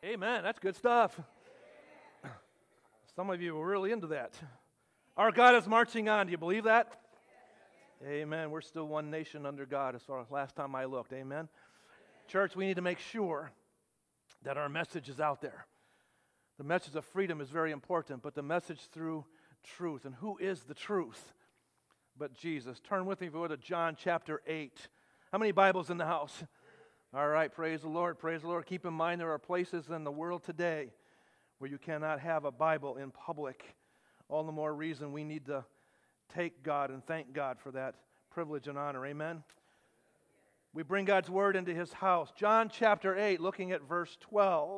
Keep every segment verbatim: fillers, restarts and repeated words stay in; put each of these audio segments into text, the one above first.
Amen. That's good stuff. Some of you are really into that. Our God is marching on. Do you believe that? Amen. We're still one nation under God as far as last time I looked. Amen. Church, we need to make sure that our message is out there. The message of freedom is very important, but the message through truth. And who is the truth but Jesus? Turn with me, if you would, to John chapter eight. How many Bibles in the house? All right, praise the Lord, praise the Lord. Keep in mind there are places in the world today where you cannot have a Bible in public. All the more reason we need to take God and thank God for that privilege and honor. Amen? We bring God's word into His house. John chapter eight, looking at verse twelve.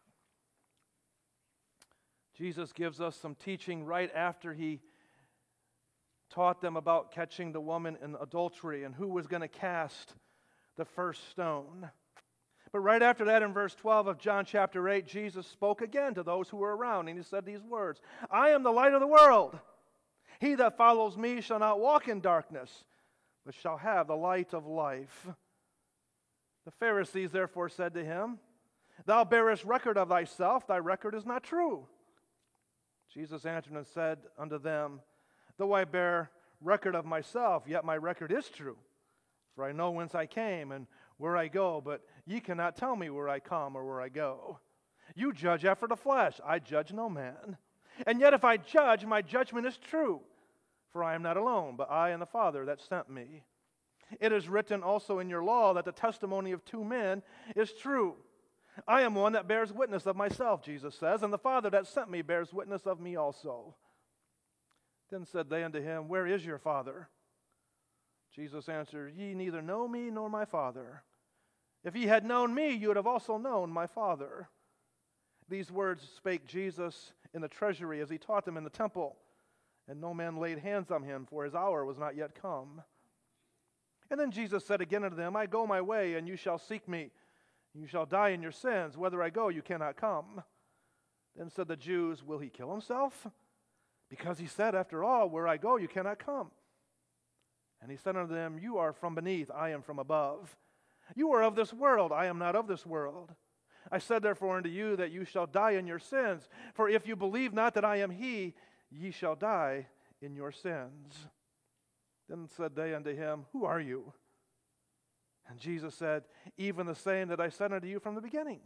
Jesus gives us some teaching right after He taught them about catching the woman in adultery and who was going to cast the first stone. But right after that, in verse twelve of John chapter eight, Jesus spoke again to those who were around, and He said these words, "I am the light of the world. He that follows me shall not walk in darkness, but shall have the light of life." The Pharisees therefore said to Him, "Thou bearest record of thyself, thy record is not true." Jesus answered and said unto them, "Though I bear record of myself, yet my record is true. For I know whence I came and where I go, but ye cannot tell me where I come or where I go. You judge after the flesh, I judge no man. And yet if I judge, my judgment is true. For I am not alone, but I and the Father that sent me. It is written also in your law that the testimony of two men is true. I am one that bears witness of myself," Jesus says, "and the Father that sent me bears witness of me also." Then said they unto Him, "Where is your Father?" Jesus answered, "Ye neither know me nor my Father. If ye had known me, you would have also known my Father." These words spake Jesus in the treasury as He taught them in the temple, and no man laid hands on Him, for His hour was not yet come. And then Jesus said again unto them, "I go my way, and you shall seek me. You shall die in your sins. Whither I go, you cannot come." Then said the Jews, "Will He kill Himself? Because He said, after all, where I go, you cannot come." And He said unto them, "You are from beneath, I am from above. You are of this world, I am not of this world. I said therefore unto you that you shall die in your sins. For if you believe not that I am He, ye shall die in your sins." Then said they unto Him, "Who are you?" And Jesus said, "Even the same that I said unto you from the beginning.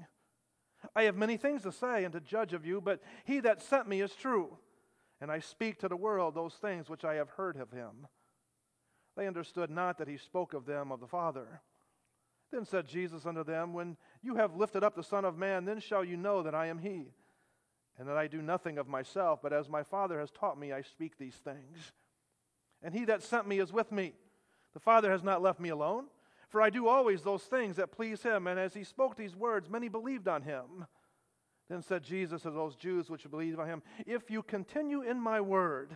I have many things to say and to judge of you, but He that sent me is true, and I speak to the world those things which I have heard of Him." They understood not that He spoke of them of the Father. Then said Jesus unto them, "When you have lifted up the Son of Man, then shall you know that I am He, and that I do nothing of myself, but as my Father has taught me, I speak these things. And He that sent me is with me. The Father has not left me alone, for I do always those things that please Him." And as He spoke these words, many believed on Him. Then said Jesus to those Jews which believed on Him, "If you continue in my word,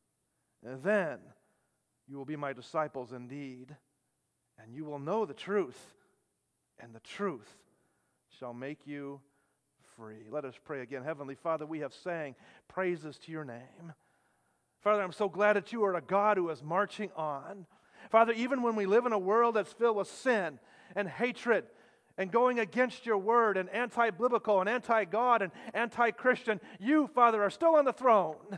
then you will be my disciples indeed, and you will know the truth, and the truth shall make you free." Let us pray again. Heavenly Father, we have sang praises to your name. Father, I'm so glad that you are a God who is marching on. Father, even when we live in a world that's filled with sin and hatred and going against your word and anti-biblical and anti-God and anti-Christian, you, Father, are still on the throne.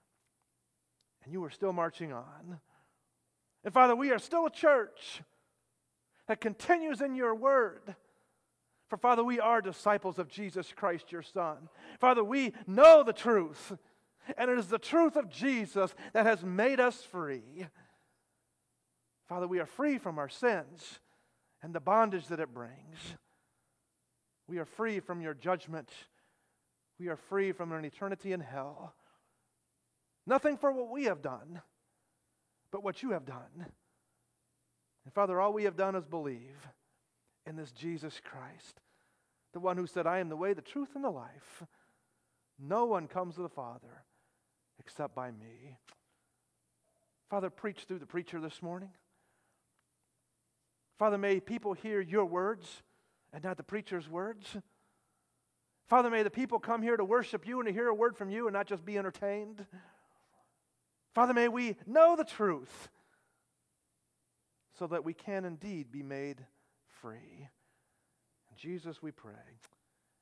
And you are still marching on. And Father, we are still a church that continues in your word. For Father, we are disciples of Jesus Christ, your Son. Father, we know the truth. And it is the truth of Jesus that has made us free. Father, we are free from our sins and the bondage that it brings. We are free from your judgment. We are free from an eternity in hell. Nothing for what we have done, but what you have done. And Father, all we have done is believe in this Jesus Christ, the one who said, "I am the way, the truth, and the life. No one comes to the Father except by me." Father, preach through the preacher this morning. Father, may people hear your words and not the preacher's words. Father, may the people come here to worship you and to hear a word from you and not just be entertained. Father, may we know the truth so that we can indeed be made free. In Jesus we pray.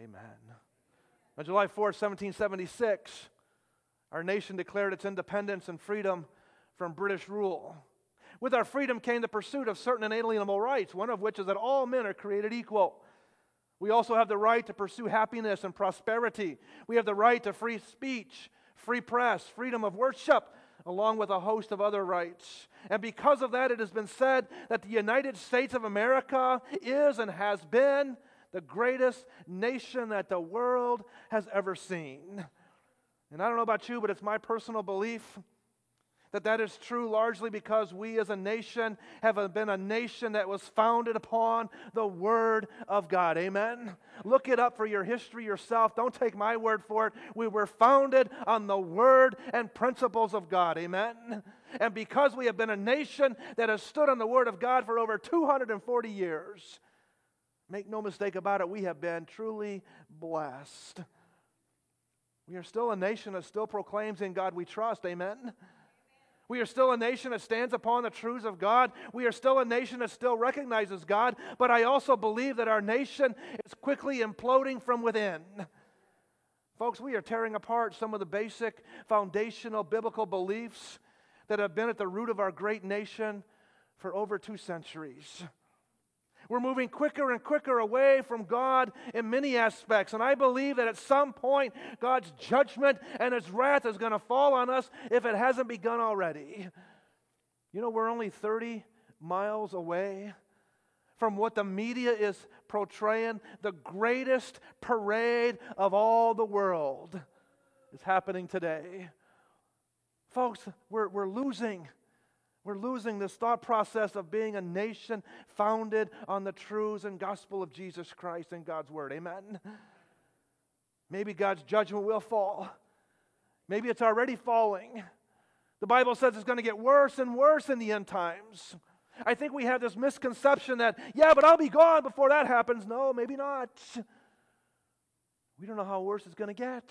Amen. On July fourth, seventeen seventy-six, our nation declared its independence and freedom from British rule. With our freedom came the pursuit of certain inalienable rights, one of which is that all men are created equal. We also have the right to pursue happiness and prosperity. We have the right to free speech, free press, freedom of worship, along with a host of other rights. And because of that, it has been said that the United States of America is and has been the greatest nation that the world has ever seen. And I don't know about you, but it's my personal belief that that is true largely because we as a nation have been a nation that was founded upon the Word of God. Amen? Look it up for your history yourself. Don't take my word for it. We were founded on the Word and principles of God. Amen? And because we have been a nation that has stood on the Word of God for over two hundred forty years, make no mistake about it, we have been truly blessed. We are still a nation that still proclaims in God we trust. Amen? We are still a nation that stands upon the truths of God. We are still a nation that still recognizes God. But I also believe that our nation is quickly imploding from within. Folks, we are tearing apart some of the basic foundational biblical beliefs that have been at the root of our great nation for over two centuries. We're moving quicker and quicker away from God in many aspects. And I believe that at some point, God's judgment and His wrath is going to fall on us if it hasn't begun already. You know, we're only thirty miles away from what the media is portraying. The greatest parade of all the world is happening today. Folks, we're, we're losing We're losing this thought process of being a nation founded on the truths and gospel of Jesus Christ and God's Word. Amen? Maybe God's judgment will fall. Maybe it's already falling. The Bible says it's going to get worse and worse in the end times. I think we have this misconception that, yeah, but I'll be gone before that happens. No, maybe not. We don't know how worse it's going to get.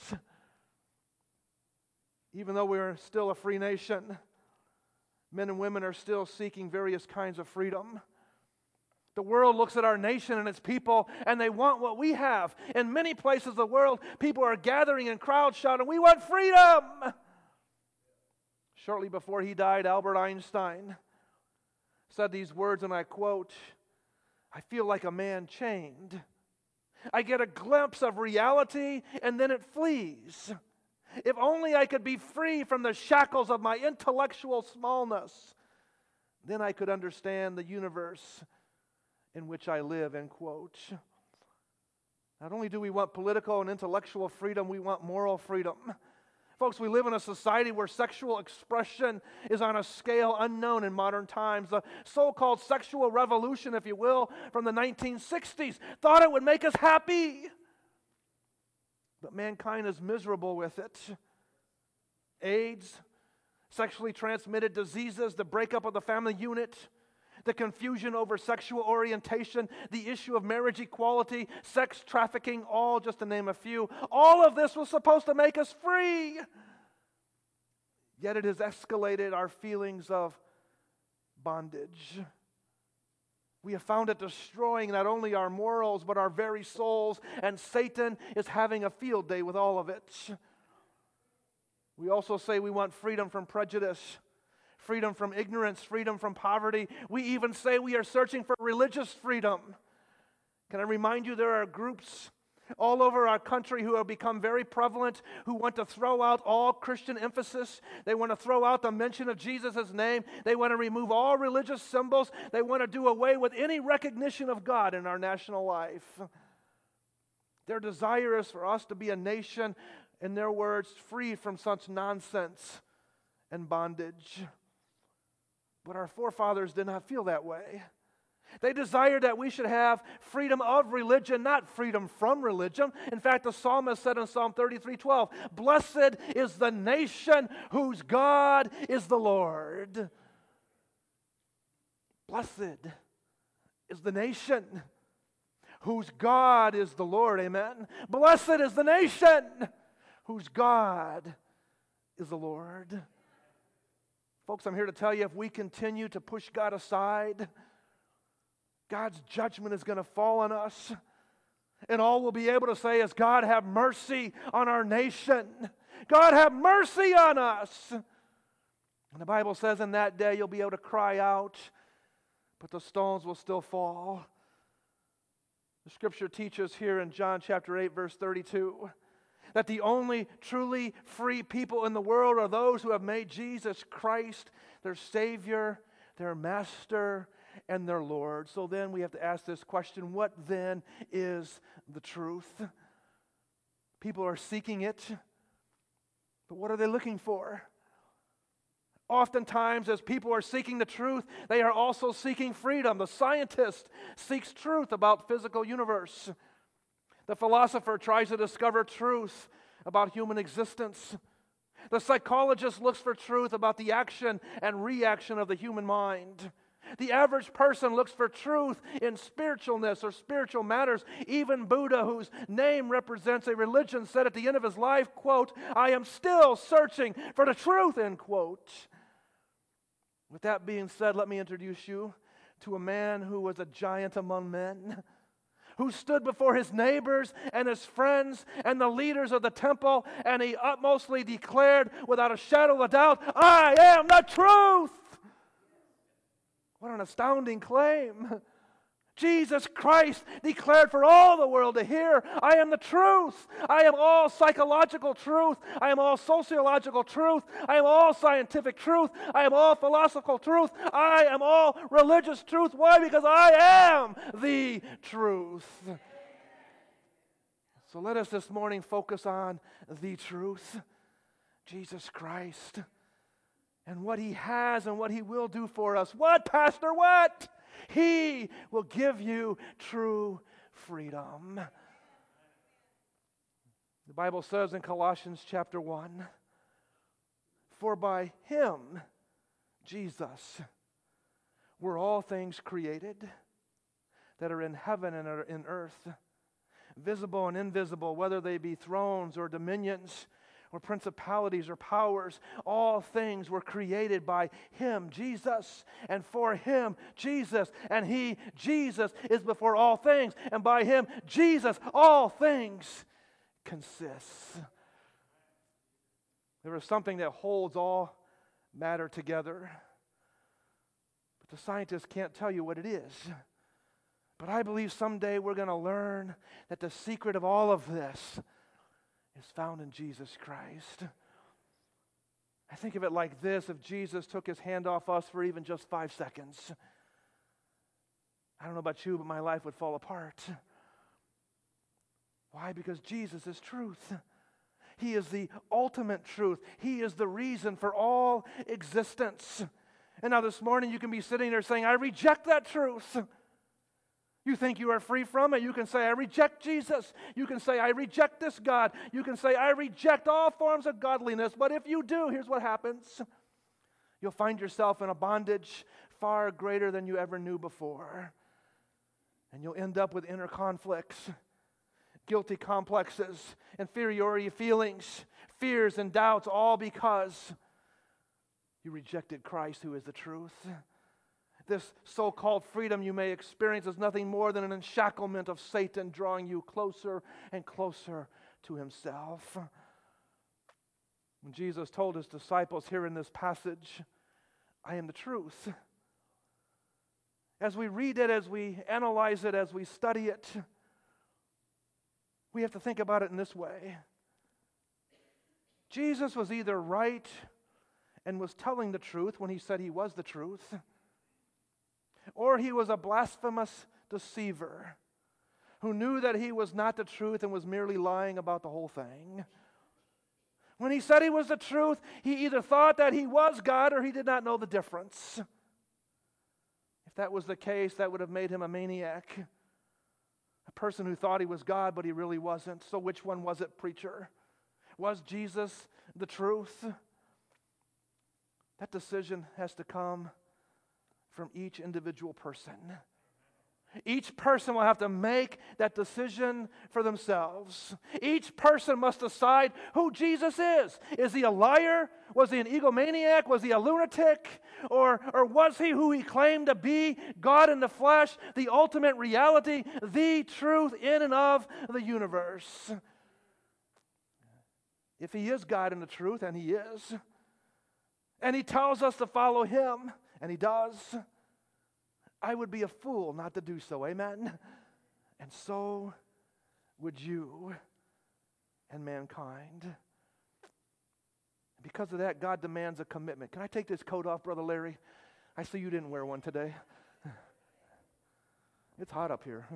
Even though we're still a free nation, men and women are still seeking various kinds of freedom. The world looks at our nation and its people, and they want what we have. In many places of the world, people are gathering in crowds shouting, "We want freedom!" Shortly before he died, Albert Einstein said these words, and I quote, "I feel like a man chained. I get a glimpse of reality, and then it flees. If only I could be free from the shackles of my intellectual smallness, then I could understand the universe in which I live," end quote. Not only do we want political and intellectual freedom, we want moral freedom. Folks, we live in a society where sexual expression is on a scale unknown in modern times. The so-called sexual revolution, if you will, from the nineteen sixties, thought it would make us happy. But mankind is miserable with it. AIDS, sexually transmitted diseases, the breakup of the family unit, the confusion over sexual orientation, the issue of marriage equality, sex trafficking, all just to name a few. All of this was supposed to make us free. Yet it has escalated our feelings of bondage. We have found it destroying not only our morals, but our very souls, and Satan is having a field day with all of it. We also say we want freedom from prejudice, freedom from ignorance, freedom from poverty. We even say we are searching for religious freedom. Can I remind you, there are groups all over our country who have become very prevalent, who want to throw out all Christian emphasis. They want to throw out the mention of Jesus' name. They want to remove all religious symbols. They want to do away with any recognition of God in our national life. Their desire is for us to be a nation, in their words, free from such nonsense and bondage. But our forefathers did not feel that way. They desired that we should have freedom of religion, not freedom from religion. In fact, the psalmist said in Psalm thirty-three twelve, "Blessed is the nation whose God is the Lord." Blessed is the nation whose God is the Lord. Amen. Blessed is the nation whose God is the Lord. Folks, I'm here to tell you, if we continue to push God aside, God's judgment is going to fall on us. And all we'll be able to say is, God, have mercy on our nation. God, have mercy on us. And the Bible says in that day you'll be able to cry out, but the stones will still fall. The Scripture teaches here in John chapter eight, verse thirty-two, that the only truly free people in the world are those who have made Jesus Christ their Savior, their Master, and their Lord. So then we have to ask this question: what then is the truth? People are seeking it, but what are they looking for? Oftentimes, as people are seeking the truth, they are also seeking freedom. The scientist seeks truth about physical universe. The philosopher tries to discover truth about human existence. The psychologist looks for truth about the action and reaction of the human mind. The average person looks for truth in spiritualness or spiritual matters. Even Buddha, whose name represents a religion, said at the end of his life, quote, "I am still searching for the truth," end quote. With that being said, let me introduce you to a man who was a giant among men, who stood before his neighbors and his friends and the leaders of the temple, and he utmostly declared without a shadow of a doubt, "I am the truth." What an astounding claim. Jesus Christ declared for all the world to hear, "I am the truth. I am all psychological truth. I am all sociological truth. I am all scientific truth. I am all philosophical truth. I am all religious truth." Why? Because I am the truth. So let us this morning focus on the truth, Jesus Christ, and what He has and what He will do for us. What, Pastor? What? He will give you true freedom. The Bible says in Colossians chapter one, "For by Him, Jesus, were all things created that are in heaven and are in earth, visible and invisible, whether they be thrones or dominions, or principalities or powers. All things were created by Him, Jesus, and for Him, Jesus. And He, Jesus, is before all things, and by Him, Jesus, all things consist." There is something that holds all matter together, but the scientists can't tell you what it is. But I believe someday we're going to learn that the secret of all of this is found in Jesus Christ. I think of it like this: if Jesus took His hand off us for even just five seconds, I don't know about you, but my life would fall apart. Why? Because Jesus is truth. He is the ultimate truth. He is the reason for all existence. And now this morning you can be sitting there saying, "I reject that truth." You think you are free from it. You can say, "I reject Jesus." You can say, "I reject this God." You can say, "I reject all forms of godliness." But if you do, here's what happens. You'll find yourself in a bondage far greater than you ever knew before. And you'll end up with inner conflicts, guilty complexes, inferiority feelings, fears and doubts, all because you rejected Christ, who is the truth. This so-called freedom you may experience is nothing more than an enshacklement of Satan, drawing you closer and closer to himself. When Jesus told His disciples here in this passage, "I am the truth," as we read it, as we analyze it, as we study it, we have to think about it in this way. Jesus was either right and was telling the truth when He said He was the truth, or He was a blasphemous deceiver who knew that He was not the truth and was merely lying about the whole thing. When He said He was the truth, He either thought that He was God or He did not know the difference. If that was the case, that would have made Him a maniac, a person who thought He was God but He really wasn't. So which one was it, preacher? Was Jesus the truth? That decision has to come from each individual person. Each person will have to make that decision for themselves. Each person must decide who Jesus is. Is he a liar? Was he an egomaniac? Was he a lunatic? Or, or was he who he claimed to be, God in the flesh, the ultimate reality, the truth in and of the universe? If he is God in the truth, and he is, and he tells us to follow him, and he does, I would be a fool not to do so, amen? And so would you and mankind. Because of that, God demands a commitment. Can I take this coat off, Brother Larry? I see you didn't wear one today. It's hot up here.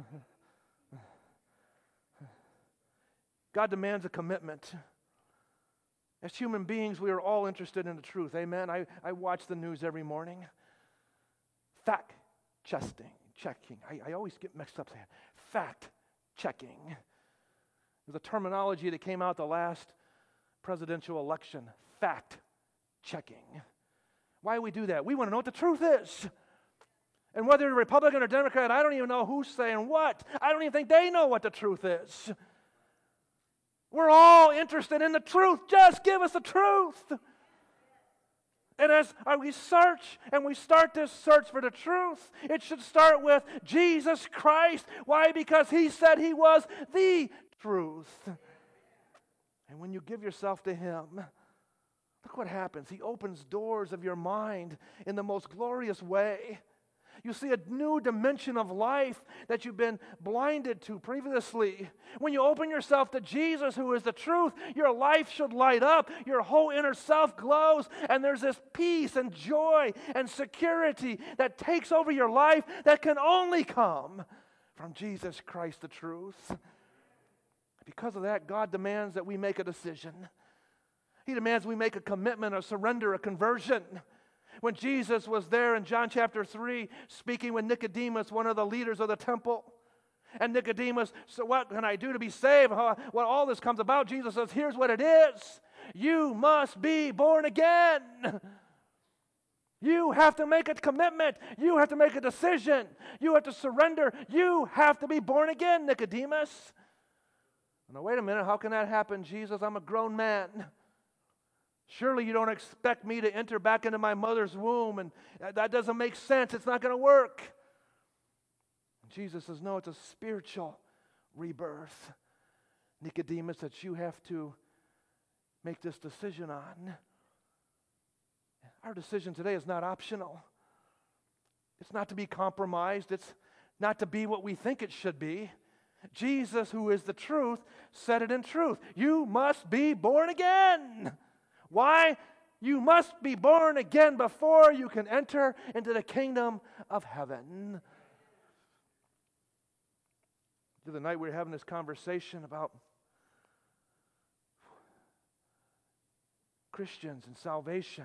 God demands a commitment. As human beings, we are all interested in the truth, amen? I, I watch the news every morning. Fact checking, checking. I, I always get mixed up saying fact checking. There's a terminology that came out the last presidential election. Fact checking. Why do we do that? We want to know what the truth is. And whether you're Republican or Democrat, I don't even know who's saying what. I don't even think they know what the truth is. We're all interested in the truth. Just give us the truth. And as we search and we start this search for the truth, it should start with Jesus Christ. Why? Because he said he was the truth. And when you give yourself to him, look what happens. He opens doors of your mind in the most glorious way. You see a new dimension of life that you've been blinded to previously. When you open yourself to Jesus, who is the truth, your life should light up. Your whole inner self glows, and there's this peace and joy and security that takes over your life that can only come from Jesus Christ, the truth. Because of that, God demands that we make a decision. He demands we make a commitment, a surrender, a conversion. When Jesus was there in John chapter three, speaking with Nicodemus, one of the leaders of the temple, and Nicodemus, so what can I do to be saved? Well, all this comes about. Jesus says, here's what it is. You must be born again. You have to make a commitment. You have to make a decision. You have to surrender. You have to be born again, Nicodemus. Now, wait a minute. How can that happen, Jesus? I'm a grown man. Surely you don't expect me to enter back into my mother's womb, and that doesn't make sense. It's not going to work. And Jesus says, no, it's a spiritual rebirth, Nicodemus, that you have to make this decision on. Our decision today is not optional. It's not to be compromised. It's not to be what we think it should be. Jesus, who is the truth, said it in truth. You must be born again. Why? You must be born again before you can enter into the kingdom of heaven. The other night we were having this conversation about Christians and salvation.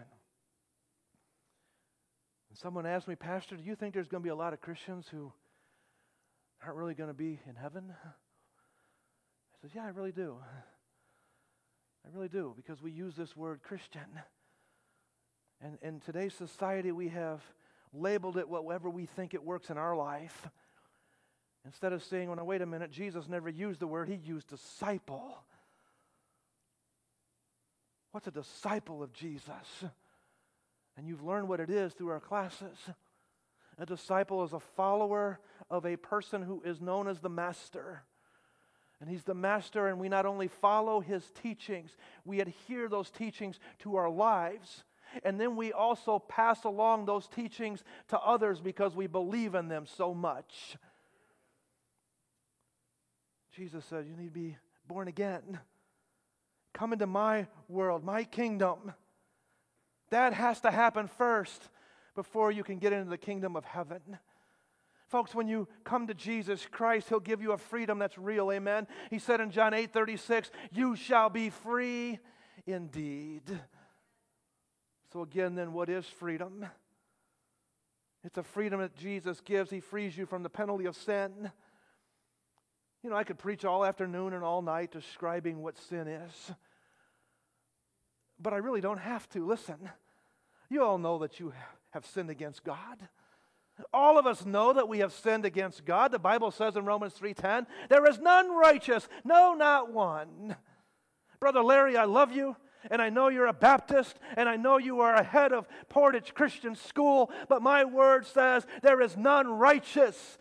And someone asked me, Pastor, do you think there's going to be a lot of Christians who aren't really going to be in heaven? I said, yeah, I really do. I really do, because we use this word Christian. And in today's society, we have labeled it whatever we think it works in our life. Instead of saying, well, now, wait a minute, Jesus never used the word, he used disciple. What's a disciple of Jesus? And you've learned what it is through our classes. A disciple is a follower of a person who is known as the master. And he's the master, and we not only follow his teachings, we adhere those teachings to our lives, and then we also pass along those teachings to others because we believe in them so much. Jesus said, you need to be born again. Come into my world, my kingdom. That has to happen first before you can get into the kingdom of heaven. Folks, when you come to Jesus Christ, he'll give you a freedom that's real, amen? He said in John eight thirty-six, you shall be free indeed. So again, then, what is freedom? It's a freedom that Jesus gives. He frees you from the penalty of sin. You know, I could preach all afternoon and all night describing what sin is. But I really don't have to. Listen, you all know that you have sinned against God. All of us know that we have sinned against God. The Bible says in Romans three ten, there is none righteous, no, not one. Brother Larry, I love you, and I know you're a Baptist, and I know you are a head of Portage Christian School, but my word says there is none righteous.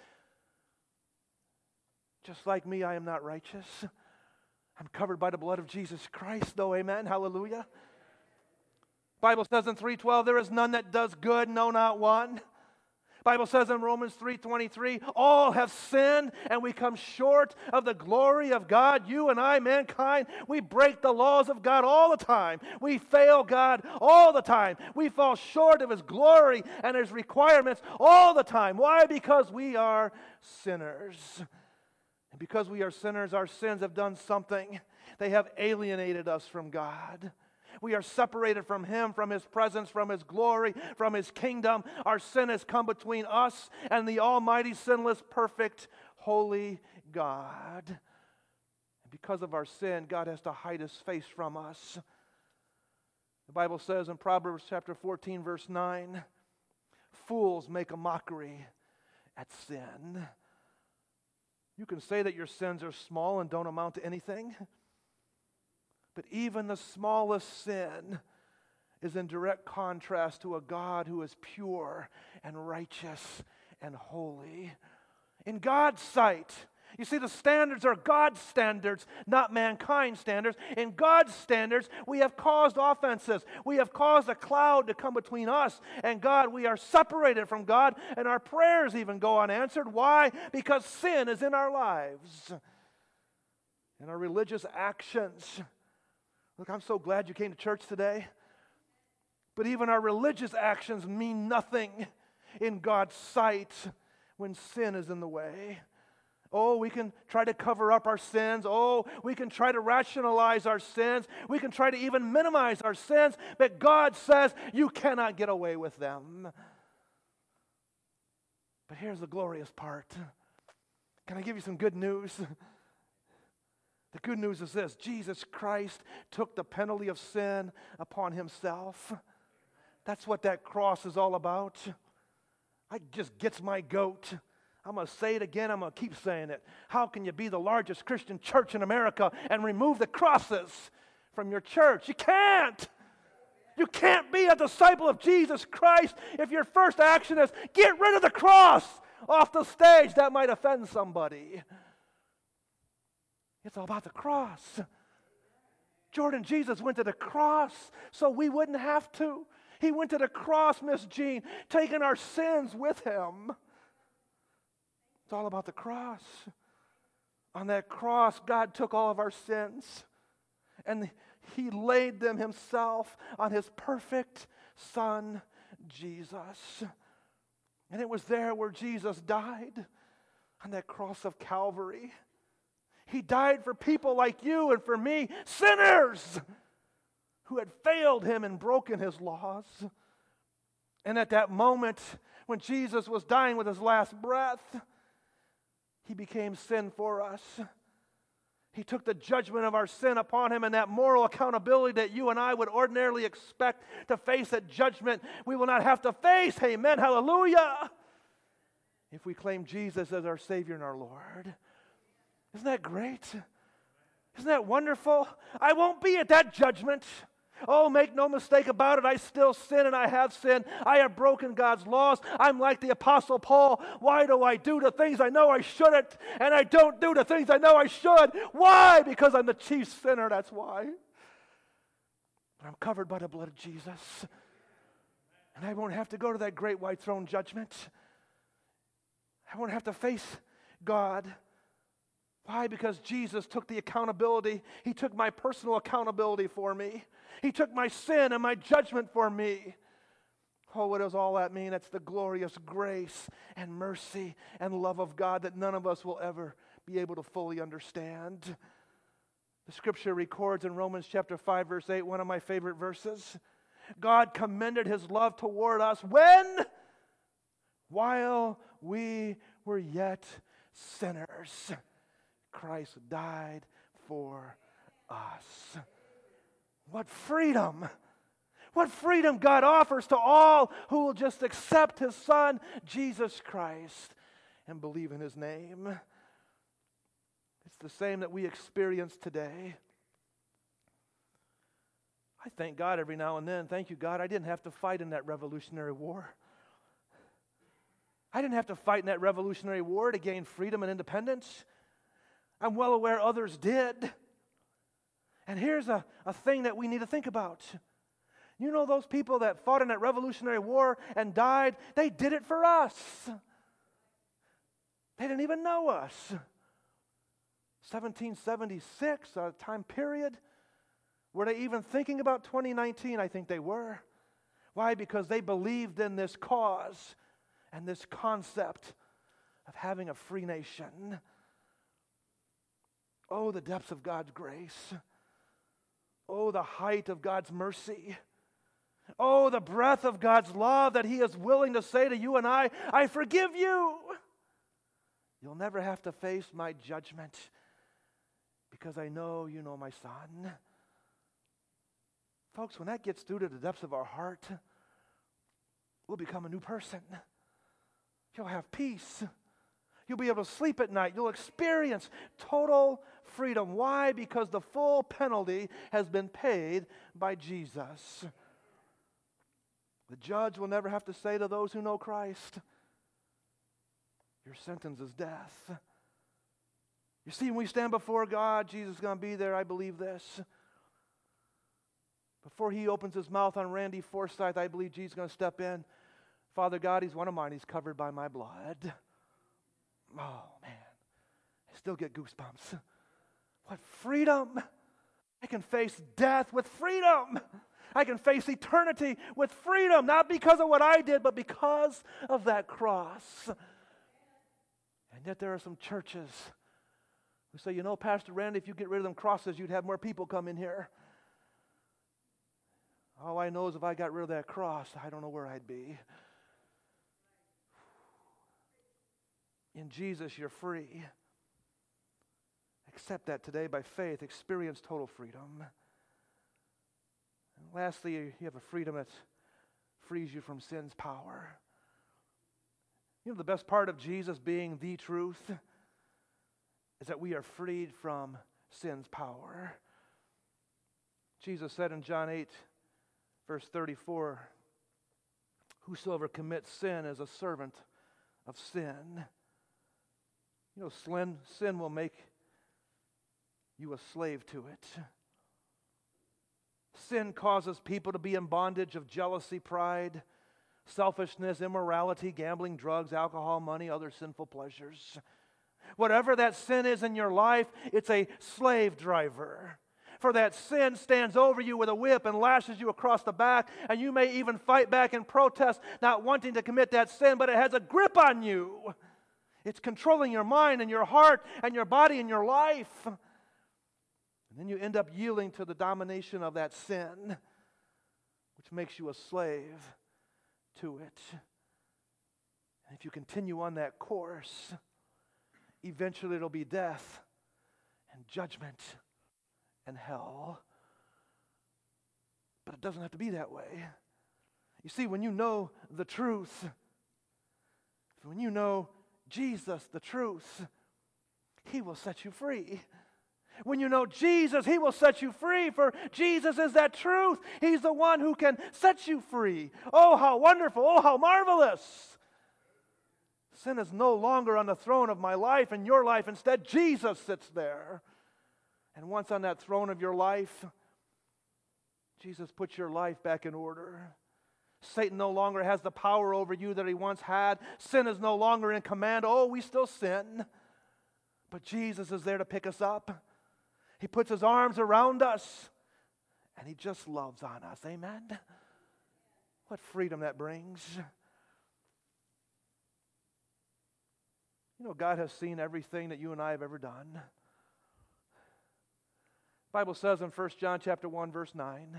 Just like me, I am not righteous. I'm covered by the blood of Jesus Christ, though, amen, hallelujah. Bible says in three twelve, there is none that does good, no, not one. Bible says in Romans three twenty-three, all have sinned and we come short of the glory of God. You and I, mankind, we break the laws of God all the time. We fail God all the time. We fall short of His glory and His requirements all the time. Why? Because we are sinners. And because we are sinners, our sins have done something. They have alienated us from God. We are separated from Him, from His presence, from His glory, from His kingdom. Our sin has come between us and the almighty, sinless, perfect, holy God. And because of our sin, God has to hide His face from us. The Bible says in Proverbs chapter fourteen, verse nine, fools make a mockery at sin. You can say that your sins are small and don't amount to anything. But even the smallest sin is in direct contrast to a God who is pure and righteous and holy. In God's sight, you see, the standards are God's standards, not mankind's standards. In God's standards, we have caused offenses. We have caused a cloud to come between us and God. We are separated from God, and our prayers even go unanswered. Why? Because sin is in our lives. In our religious actions. Look, I'm so glad you came to church today. But even our religious actions mean nothing in God's sight when sin is in the way. Oh, we can try to cover up our sins. Oh, we can try to rationalize our sins. We can try to even minimize our sins. But God says you cannot get away with them. But here's the glorious part. Can I give you some good news? The good news is this: Jesus Christ took the penalty of sin upon Himself. That's what that cross is all about. I just gets my goat. I'm going to say it again. I'm going to keep saying it. How can you be the largest Christian church in America and remove the crosses from your church? You can't. You can't be a disciple of Jesus Christ if your first action is get rid of the cross off the stage. That might offend somebody. It's all about the cross. Jordan, Jesus went to the cross so we wouldn't have to. He went to the cross, Miss Jean, taking our sins with Him. It's all about the cross. On that cross, God took all of our sins and He laid them Himself on His perfect Son, Jesus. And it was there where Jesus died, on that cross of Calvary. He died for people like you and for me, sinners who had failed Him and broken His laws. And at that moment, when Jesus was dying with His last breath, He became sin for us. He took the judgment of our sin upon Him, and that moral accountability that you and I would ordinarily expect to face at judgment, we will not have to face. Amen, hallelujah. If we claim Jesus as our Savior and our Lord. Isn't that great? Isn't that wonderful? I won't be at that judgment. Oh, make no mistake about it, I still sin and I have sinned. I have broken God's laws. I'm like the Apostle Paul. Why do I do the things I know I shouldn't, and I don't do the things I know I should? Why? Because I'm the chief sinner, that's why. But I'm covered by the blood of Jesus. And I won't have to go to that great white throne judgment. I won't have to face God. Why? Because Jesus took the accountability. He took my personal accountability for me. He took my sin and my judgment for me. Oh, what does all that mean? It's the glorious grace and mercy and love of God that none of us will ever be able to fully understand. The scripture records in Romans chapter five, verse eight, one of my favorite verses. God commended His love toward us when? While we were yet sinners. Christ died for us. What freedom! What freedom God offers to all who will just accept His Son, Jesus Christ, and believe in His name. It's the same that we experience today. I thank God every now and then. Thank you, God, I didn't have to fight in that Revolutionary War. I didn't have to fight in that Revolutionary War to gain freedom and independence. I'm well aware others did. And here's a, a thing that we need to think about. You know those people that fought in that Revolutionary War and died, they did it for us. They didn't even know us. seventeen seventy-six, a time period. Were they even thinking about twenty nineteen? I think they were. Why? Because they believed in this cause and this concept of having a free nation. Oh, the depths of God's grace. Oh, the height of God's mercy. Oh, the breadth of God's love that He is willing to say to you and I, I forgive you. You'll never have to face my judgment because I know you know my Son. Folks, when that gets through to the depths of our heart, we'll become a new person. You'll have peace. You'll be able to sleep at night. You'll experience total freedom. Why? Because the full penalty has been paid by Jesus. The judge will never have to say to those who know Christ, your sentence is death. You see, when we stand before God, Jesus is going to be there. I believe this. Before He opens His mouth on Randy Forsyth, I believe Jesus is going to step in. Father God, he's one of mine. He's covered by my blood. Oh, man. I still get goosebumps. What freedom. I can face death with freedom. I can face eternity with freedom, not because of what I did, but because of that cross. And yet there are some churches who say, you know, Pastor Randy, if you get rid of them crosses, you'd have more people come in here. All I know is if I got rid of that cross, I don't know where I'd be. In Jesus, you're free. Accept that today by faith. Experience total freedom. And lastly, you have a freedom that frees you from sin's power. You know, the best part of Jesus being the truth is that we are freed from sin's power. Jesus said in John eight, verse thirty-four, whosoever commits sin is a servant of sin. You know, sin, sin will make you a slave to it. Sin causes people to be in bondage of jealousy, pride, selfishness, immorality, gambling, drugs, alcohol, money, other sinful pleasures. Whatever that sin is in your life, it's a slave driver. For that sin stands over you with a whip and lashes you across the back, and you may even fight back and protest, not wanting to commit that sin, but it has a grip on you. It's controlling your mind and your heart and your body and your life. And then you end up yielding to the domination of that sin, which makes you a slave to it. And if you continue on that course, eventually it'll be death and judgment and hell. But it doesn't have to be that way. You see, when you know the truth, when you know Jesus, the truth, He will set you free. When you know Jesus, He will set you free, for Jesus is that truth. He's the one who can set you free. Oh, how wonderful. Oh, how marvelous. Sin is no longer on the throne of my life and your life. Instead, Jesus sits there. And once on that throne of your life, Jesus puts your life back in order. Satan no longer has the power over you that he once had. Sin is no longer in command. Oh, we still sin. But Jesus is there to pick us up. He puts His arms around us. And He just loves on us. Amen? What freedom that brings. You know, God has seen everything that you and I have ever done. The Bible says in First John chapter one, verse nine,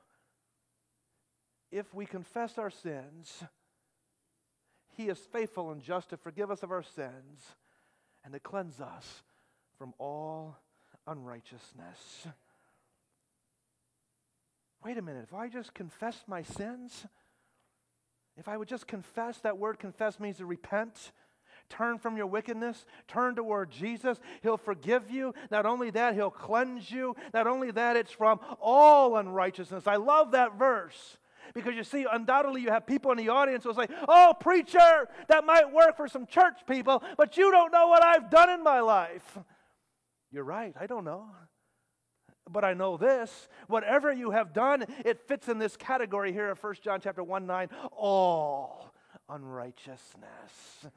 if we confess our sins, He is faithful and just to forgive us of our sins and to cleanse us from all unrighteousness. wait a minute, if I just confess my sins, if I would just confess, that word confess means to repent, turn from your wickedness, turn toward Jesus, He'll forgive you. Not only that, He'll cleanse you. Not only that, it's from all unrighteousness. I love that verse. Because you see, undoubtedly you have people in the audience who will say, oh, preacher, that might work for some church people, but you don't know what I've done in my life. You're right, I don't know. But I know this, whatever you have done, it fits in this category here of First John chapter one, nine, all unrighteousness.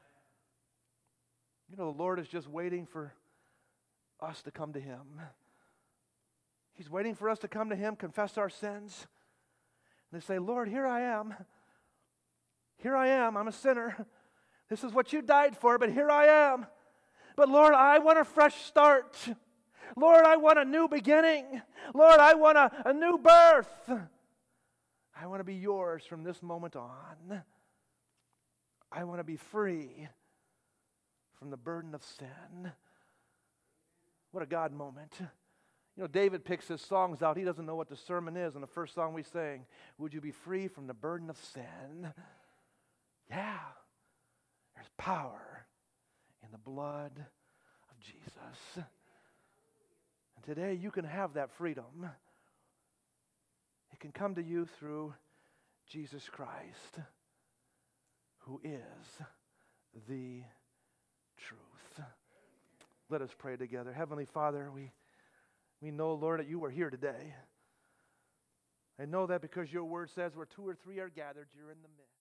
You know, the Lord is just waiting for us to come to Him. He's waiting for us to come to Him, confess our sins, and to say, Lord, here I am. Here I am. I'm a sinner. This is what you died for, but here I am. But Lord, I want a fresh start. Lord, I want a new beginning. Lord, I want a, a new birth. I want to be yours from this moment on. I want to be free from the burden of sin. What a God moment. You know, David picks his songs out. He doesn't know what the sermon is. And the first song we sang, would you be free from the burden of sin? Yeah. There's power in the blood of Jesus. And today you can have that freedom. It can come to you through Jesus Christ, who is the truth. Let us pray together. Heavenly Father, we, we know, Lord, that you are here today. I know that because your word says where two or three are gathered, you're in the midst.